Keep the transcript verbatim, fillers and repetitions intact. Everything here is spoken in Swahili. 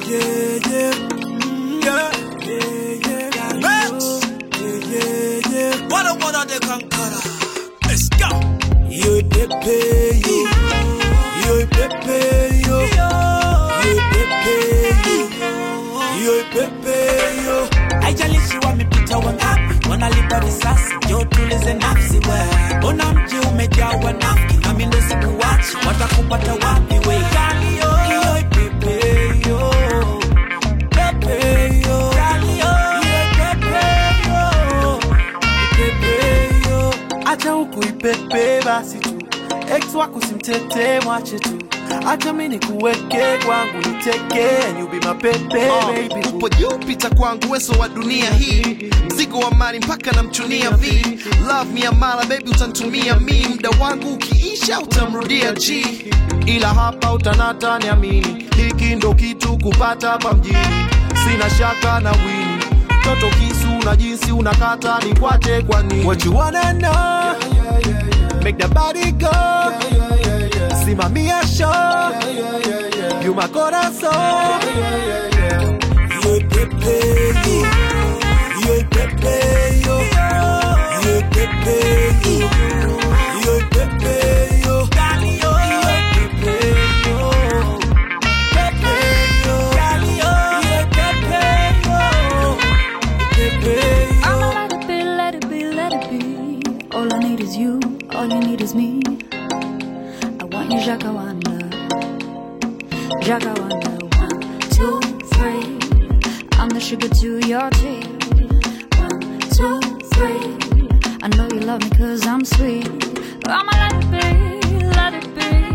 yeah, yeah. Mm, yeah, yeah, yeah. Max. Yeah, yeah, yeah. What a one on the conqueror. Let's go. Yo, Pepe, yo. Yo, Pepe, yo. Yo, Pepe, yo. Yo, Pepe, yo. Haijalishi wamepita wangapi, wanalipa risasi, yo tulize nafsi we. Ona mji umejaa wanafiki, nami ndo sikuachi, watakupata wapi we. Kali yo, yo, Pepe, yo. Pepe, yo. Kali yo, yo, Pepe, yo. Pepe, yo. Acha huku ipepe basi tu, ex wako simtete mwache tu. Acha mimi nikuweke kwangu niteke, and you be my pepe uh, baby. Upo juu pita kwangu weso wa dunia hii, mzigo wa mali mpaka na mchunia V. Love me amala baby utantumia mi, muda wangu ukiisha utamrudia G. Ila hapa utanata niamini, hiki ndo kitu kupata hapa mjini. Sina shaka na wini, toto kisu na jinsi unakata ni kwache kwa nini. What you wanna know, yeah, yeah, yeah, yeah. Make the body go, yeah, yeah, yeah, yeah. Simamia show, yeah, yeah, yeah, yeah. You my corazón, yeah, yeah, yeah, yeah. Yo Pepe, yo. Yo Pepe, yo. Yo Pepe, yo. Yo Pepe, yo. Dali, yo. Yo Pepe, yo. Pepe, yo. Dali, yo. Yo Pepe, yo. Pepe, yo. I'ma let it be, let it be, let it be. All I need is you, all you need is me. I want you, Jakawanda. Jakawanda, one, two, three. I'm the sugar to your tea. One, two, three. I know you love me cause I'm sweet. I'ma let it be, let it be.